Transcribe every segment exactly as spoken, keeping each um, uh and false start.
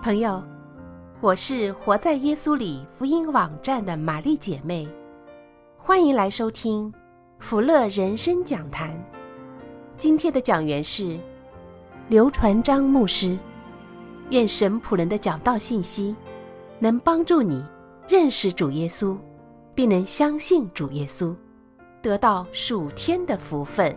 朋友，我是活在耶稣里福音网站的玛丽姐妹，欢迎来收听福乐人生讲坛。今天的讲员是刘传章牧师。愿神仆人的讲道信息能帮助你认识主耶稣，并能相信主耶稣，得到属天的福分。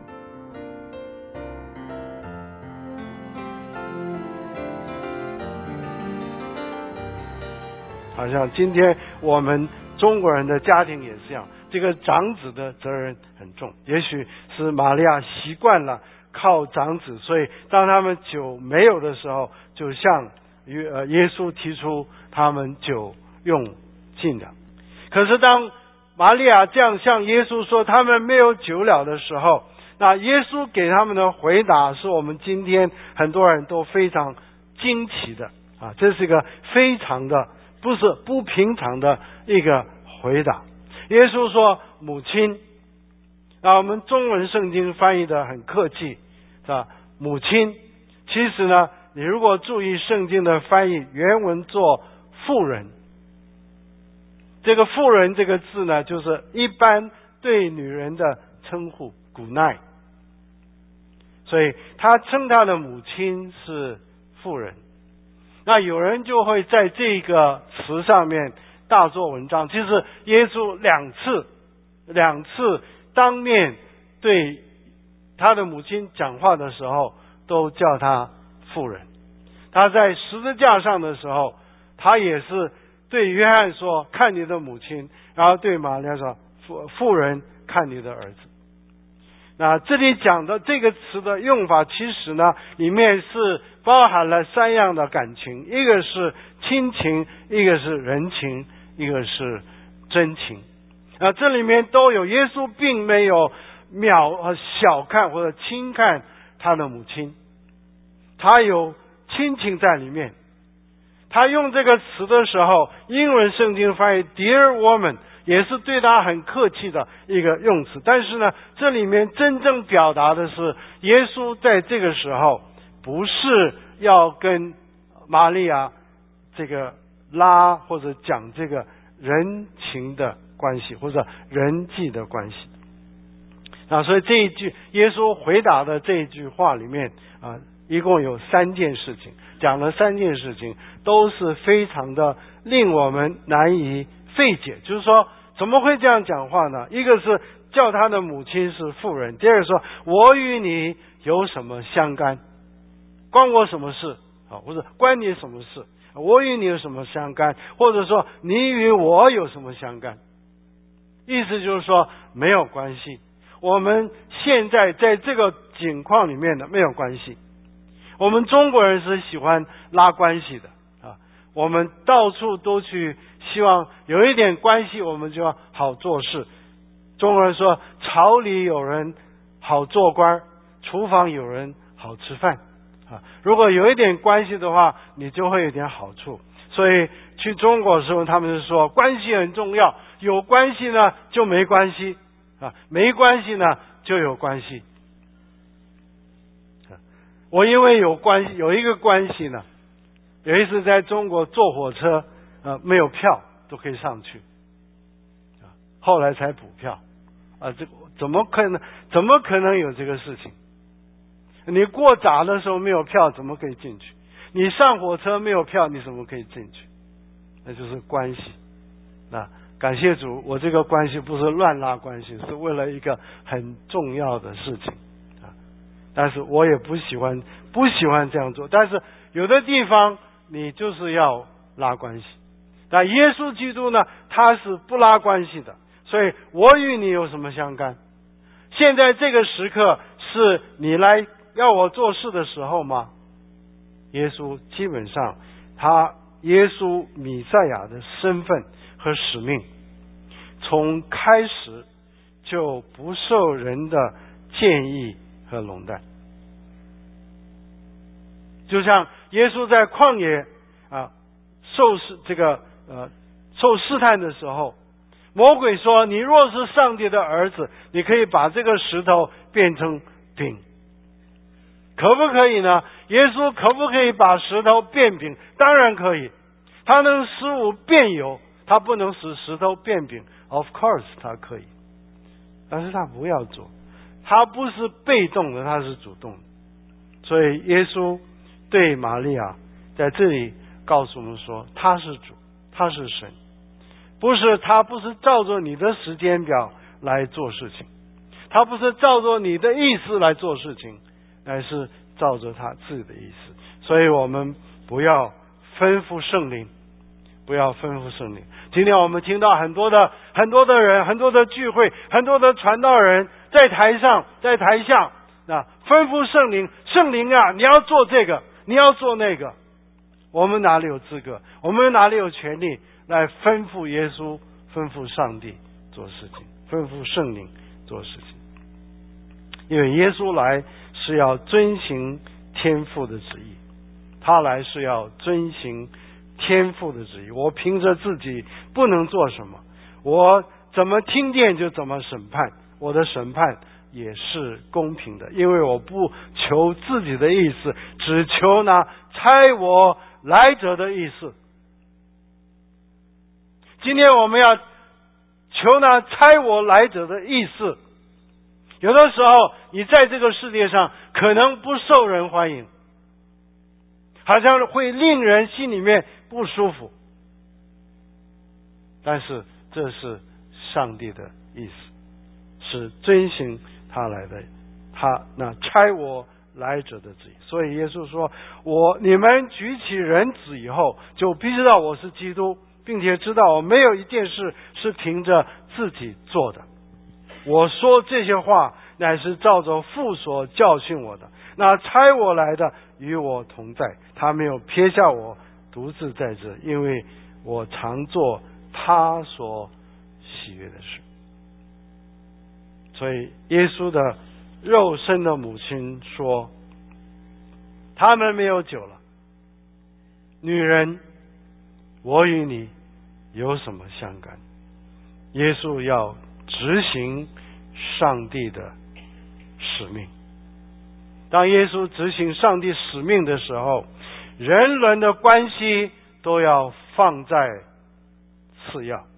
好像今天我们中国人的家庭也是这样，这个长子的责任很重。也许是玛利亚习惯了靠长子，所以当他们酒没有的时候，就向耶稣提出他们酒用尽了。可是当玛利亚这样向耶稣说他们没有酒了的时候，那耶稣给他们的回答是我们今天很多人都非常惊奇的啊，这是一个非常的不是不平常的一个回答。耶稣说母亲，那我们中文圣经翻译的很客气，是吧？母亲，其实呢，你如果注意圣经的翻译，原文做妇人。这个妇人这个字呢，就是一般对女人的称呼，古奈。所以他称他的母亲是妇人。那有人就会在这个词上面大做文章。其实耶稣两次两次当面对他的母亲讲话的时候，都叫他妇人。他在十字架上的时候，他也是对约翰说看你的母亲，然后对玛利亚说妇妇人看你的儿子。那这里讲的这个词的用法，其实呢里面是包含了三样的感情，一个是亲情，一个是人情，一个是真情。那这里面都有。耶稣并没有藐和小看或者轻看他的母亲，他有亲情在里面。他用这个词的时候，英文圣经翻译 Dear woman， 也是对他很客气的一个用词。但是呢，这里面真正表达的是耶稣在这个时候不是要跟玛利亚这个拉或者讲这个人情的关系或者人际的关系。那所以这一句耶稣回答的这一句话里面啊，一共有三件事情，讲了三件事情，都是非常的令我们难以费解。就是说怎么会这样讲话呢？一个是叫他的母亲是妇人，第二个说我与你有什么相干，关我什么事啊？或者关你什么事？我与你有什么相干？或者说你与我有什么相干？意思就是说没有关系，我们现在在这个境况里面的没有关系。我们中国人是喜欢拉关系的啊，我们到处都去希望有一点关系，我们就要好做事。中国人说朝里有人好做官，厨房有人好吃饭啊。如果有一点关系的话，你就会有点好处。所以去中国的时候，他们是说关系很重要，有关系呢就没关系啊，没关系呢就有关系。我因为有关系，有一个关系呢，有一次在中国坐火车，呃，没有票都可以上去，啊，后来才补票，啊，这怎么可能？怎么可能有这个事情？你过闸的时候没有票，怎么可以进去？你上火车没有票，你怎么可以进去？那就是关系。那感谢主，我这个关系不是乱拉关系，是为了一个很重要的事情。但是我也不喜欢不喜欢这样做，但是有的地方你就是要拉关系。但耶稣基督呢，他是不拉关系的，所以我与你有什么相干？现在这个时刻是你来要我做事的时候吗？耶稣基本上他耶稣弥赛亚的身份和使命从开始就不受人的建议和垄断。就像耶稣在旷野啊受试这个呃受试探的时候，魔鬼说你若是上帝的儿子，你可以把这个石头变成饼。 可不可以呢？耶稣可不可以把石头变饼？当然可以。他能使无变有，他不能使石头变饼。Of course， 他可以，但是他不要做。他不是被动的，他是主动的。所以耶稣对玛利亚在这里告诉我们说，他是主，他是神，不是他不是照着你的时间表来做事情，他不是照着你的意思来做事情，乃是照着他自己的意思。所以我们不要吩咐圣灵，不要吩咐圣灵。今天我们听到很多的很多的人，很多的聚会，很多的传道人在台上在台下那吩咐圣灵，圣灵啊，你要做这个，你要做那个。我们哪里有资格？我们哪里有权利来吩咐耶稣，吩咐上帝做事情，吩咐圣灵做事情？因为耶稣来是要遵行天父的旨意，他来是要遵行天父的旨意。我凭着自己不能做什么，我怎么听见就怎么审判，我的审判也是公平的，因为我不求自己的意思，只求那差我来者的意思。今天我们要求那差我来者的意思。有的时候你在这个世界上可能不受人欢迎，好像会令人心里面不舒服，但是这是上帝的意思，是遵行他来的，他那差我来者的旨意。所以耶稣说，我你们举起人子以后，就必知道我是基督，并且知道我没有一件事是凭着自己做的。我说这些话乃是照着父所教训我的，那差我来的与我同在，他没有撇下我独自在这，因为我常做他所喜悦的事。所以耶稣的肉身的母亲说，他们没有酒了。女人，我与你有什么相干？耶稣要执行上帝的使命。当耶稣执行上帝使命的时候，人伦的关系都要放在次要。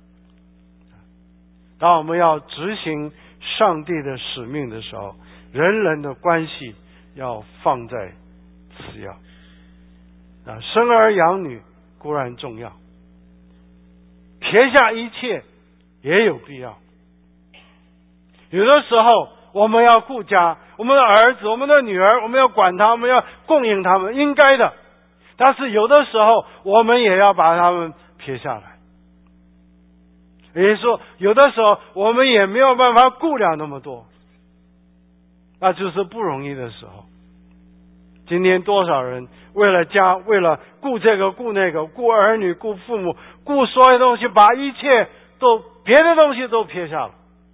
当我们要执行上帝的使命的时候，人伦的关系要放在次要。啊，生儿养女固然重要，撇下一切也有必要。有的时候我们要顾家，我们的儿子，我们的女儿，我们要管他们，我们要供应他们，应该的。但是有的时候我们也要把他们撇下来。也就是说，有的时候我们也没有办法顾了那么多，那就是不容易的时候。今天多少人为了家，为了顾这个顾那个，顾儿女，顾父母，顾所有东西，把一切都别的东西都撇下了，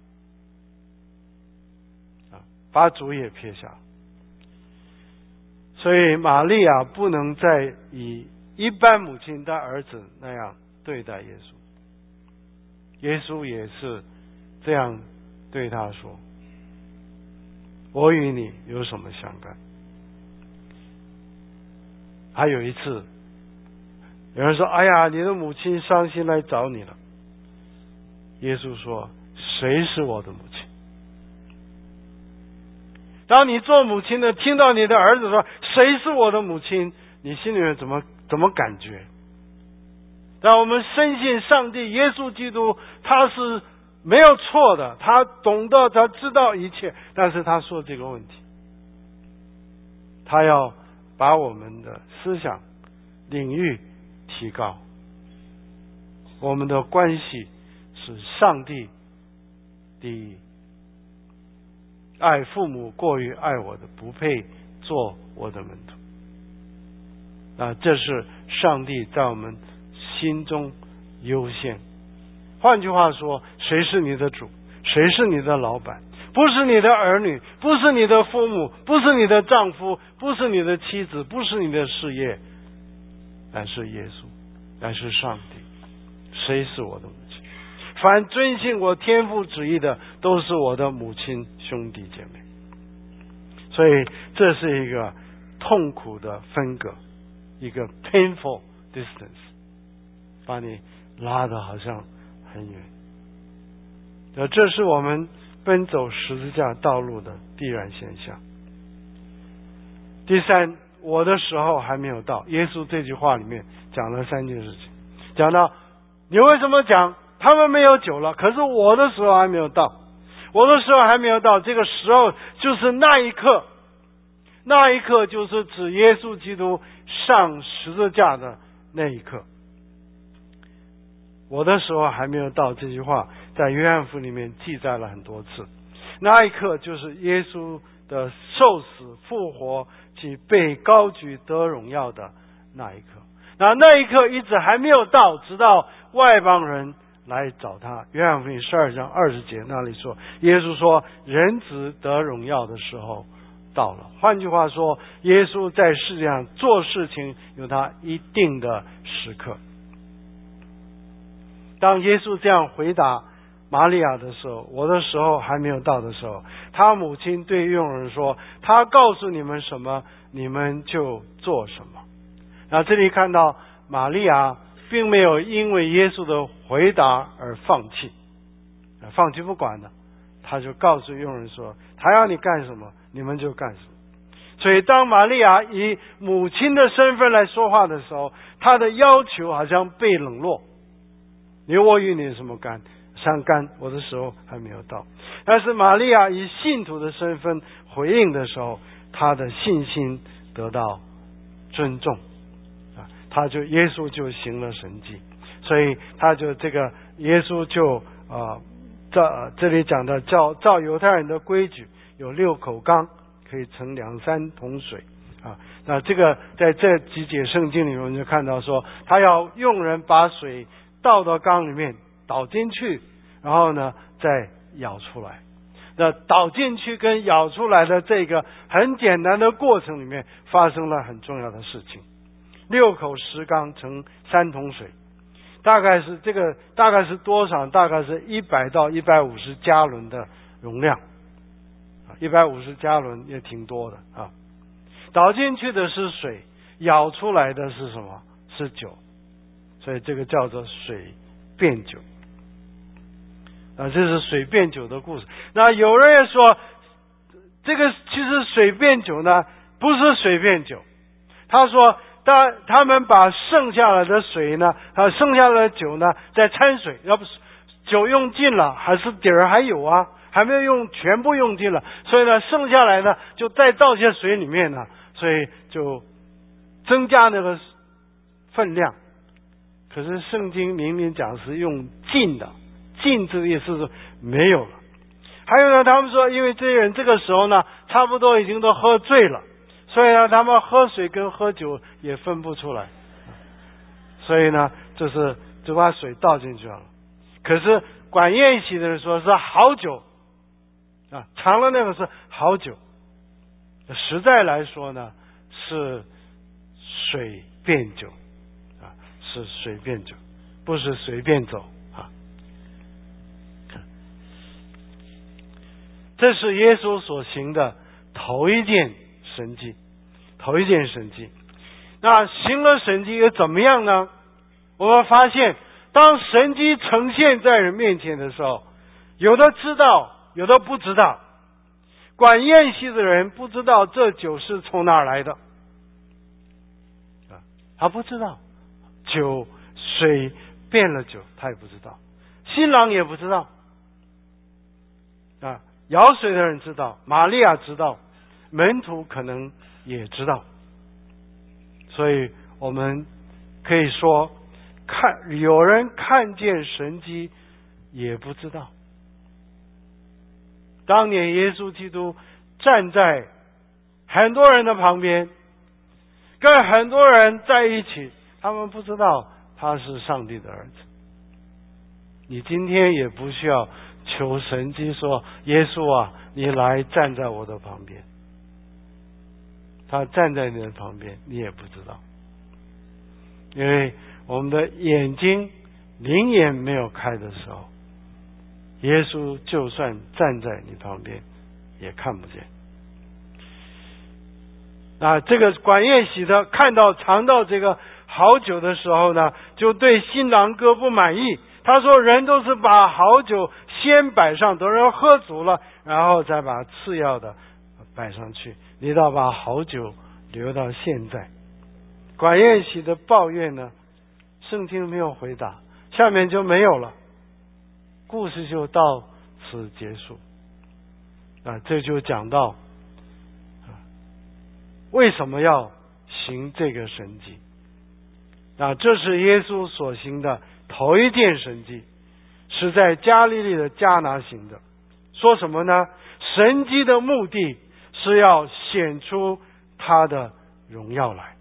把主也撇下了。所以玛利亚不能再以一般母亲的儿子那样对待耶稣。耶稣也是这样对他说，我与你有什么相干？还有一次有人说，哎呀，你的母亲伤心来找你了。耶稣说，谁是我的母亲？当你做母亲的听到你的儿子说谁是我的母亲，你心里面怎么怎么感觉？让我们深信上帝耶稣基督他是没有错的，他懂得，他知道一切，但是他说这个问题，他要把我们的思想领域提高，我们的关系是上帝第一，爱父母过于爱我的，不配做我的门徒。啊，这是上帝在我们心中优先。换句话说，谁是你的主？谁是你的老板？不是你的儿女，不是你的父母，不是你的丈夫，不是你的妻子，不是你的事业，乃是耶稣，乃是上帝。谁是我的母亲？凡遵行我天父旨意的，都是我的母亲兄弟姐妹。 所以这是一个痛苦的分隔，一个 painful distance， 把你拉得好像很远。这是我们奔走十字架道路的必然现象。第三，我的时候还没有到。耶稣这句话里面讲了三件事情，讲到你为什么讲他们没有酒了，可是我的时候还没有到。我的时候还没有到，这个时候就是那一刻，那一刻就是指耶稣基督上十字架的那一刻。我的时候还没有到这句话在约翰福音里面记载了很多次，那一刻就是耶稣的受死复活及被高举得荣耀的那一刻。那那一刻一直还没有到，直到外邦人来找他。约翰福音十二章二十节那里说，耶稣说人子得荣耀的时候到了。换句话说，耶稣在世界上做事情有他一定的时刻。当耶稣这样回答玛利亚的时候，我的时候还没有到的时候，他母亲对佣人说，他告诉你们什么，你们就做什么。那这里看到玛利亚并没有因为耶稣的回答而放弃，放弃不管的，他就告诉佣人说，他要你干什么你们就干什么。所以当玛利亚以母亲的身份来说话的时候，她的要求好像被冷落，你我与你有什么干相干，我的时候还没有到。但是玛利亚以信徒的身份回应的时候，她的信心得到尊重，他就耶稣就行了神迹，所以他就这个耶稣就啊，这这里讲的照照犹太人的规矩，有六口缸可以盛两三桶水啊。那这个在这几节圣经里面，我们就看到说，他要用人把水倒到缸里面，倒进去，然后呢再舀出来。那倒进去跟舀出来的这个很简单的过程里面，发生了很重要的事情。六口石缸盛三桶水，大概是这个大概是多少？大概是一百到一百五十加仑的容量，一百五十加仑也挺多的啊。倒进去的是水，舀出来的是什么？是酒，所以这个叫做水变酒啊，这是水变酒的故事。那有人也说，这个其实水变酒呢，不是水变酒。他说，他他们把剩下来的水呢，啊，剩下来的酒呢，再掺水，要不酒用尽了，还是底儿还有啊，还没有用全部用尽了，所以呢，剩下来呢，就再倒些水里面呢，所以就增加那个分量。可是圣经明明讲是用尽的，尽这个意思是没有了。还有呢，他们说，因为这些人这个时候呢，差不多已经都喝醉了。所以呢，他们喝水跟喝酒也分不出来，所以呢，就是就把水倒进去了。可是管宴席的人说是好酒啊，尝了那个是好酒。实在来说呢，是水变酒啊，是水变酒，不是随便走啊。这是耶稣所行的头一件神迹。头一件神迹，那行了神迹又怎么样呢？我们发现，当神迹呈现在人面前的时候，有的知道，有的不知道。管宴席的人不知道这酒是从哪儿来的，啊，他不知道酒水变了酒，他也不知道，新郎也不知道，啊，舀水的人知道，玛利亚知道，门徒可能也知道。所以我们可以说，看有人看见神迹也不知道。当年耶稣基督站在很多人的旁边，跟很多人在一起，他们不知道他是上帝的儿子。你今天也不需要求神迹说，耶稣啊，你来站在我的旁边。他站在你的旁边，你也不知道，因为我们的眼睛灵眼没有开的时候，耶稣就算站在你旁边也看不见。 啊，这个管宴喜的看到尝到这个好酒的时候呢，就对新郎哥不满意。他说人都是把好酒先摆上，等人喝足了，然后再把次要的摆上去，你倒把好酒留到现在。管宴喜的抱怨呢，圣经没有回答，下面就没有了，故事就到此结束。啊，这就讲到啊，为什么要行这个神迹？啊，这是耶稣所行的头一件神迹，是在加利利的迦拿行的。说什么呢？神迹的目的是要显出他的荣耀来。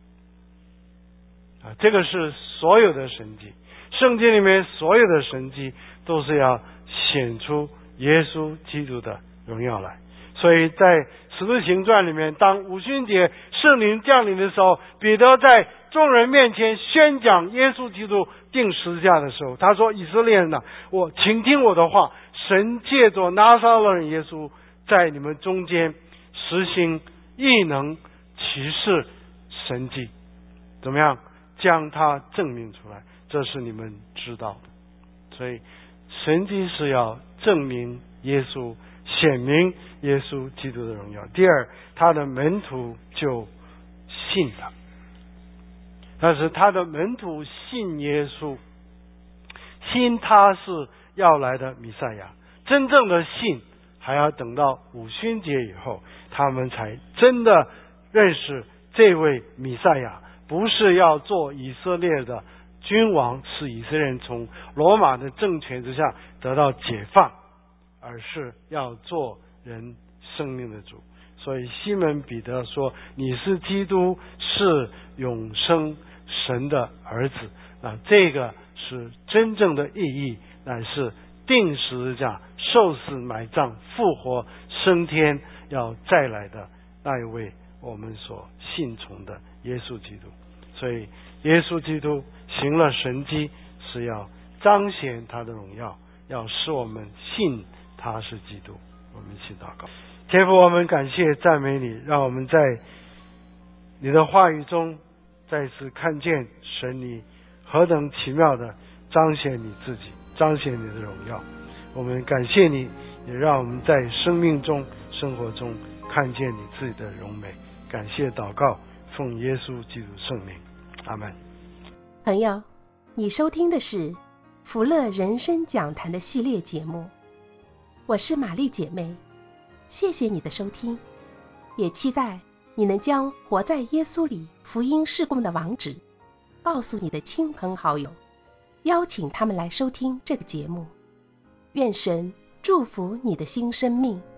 啊，这个是所有的神迹，圣经里面所有的神迹都是要显出耶稣基督的荣耀来。所以在使徒行传里面，当五旬节圣灵降临的时候，彼得在众人面前宣讲耶稣基督钉十字架的时候，他说：以色列人啊，我请听我的话，神借着拿撒勒人耶稣在你们中间实行异能奇事神迹，怎么样将它证明出来，这是你们知道的。所以神迹是要证明耶稣，显明耶稣基督的荣耀。第二，他的门徒就信了。但是他的门徒信耶稣，信他是要来的弥赛亚，真正的信还要等到五旬节以后，他们才真的认识这位弥赛亚不是要做以色列的君王，使以色列人从罗马的政权之下得到解放，而是要做人生命的主。所以西门彼得说：你是基督，是永生神的儿子。那这个是真正的意义，乃是钉十字架、受死、埋葬、复活、升天，要再来的那一位我们所信从的耶稣基督。所以耶稣基督行了神迹，是要彰显他的荣耀，要使我们信他是基督。我们一起祷告。天父，我们感谢赞美你，让我们在你的话语中再次看见神你何等奇妙的彰显你自己，彰显你的荣耀。我们感谢你，也让我们在生命中生活中看见你自己的荣美。感谢祷告，奉耶稣基督圣名，阿们。 朋友，你收听的是福乐人生讲坛的系列节目，我是玛丽姐妹，谢谢你的收听，也期待你能将活在耶稣里福音事工的网址告诉你的亲朋好友，邀请他们来收听这个节目。愿神祝福你的新生命。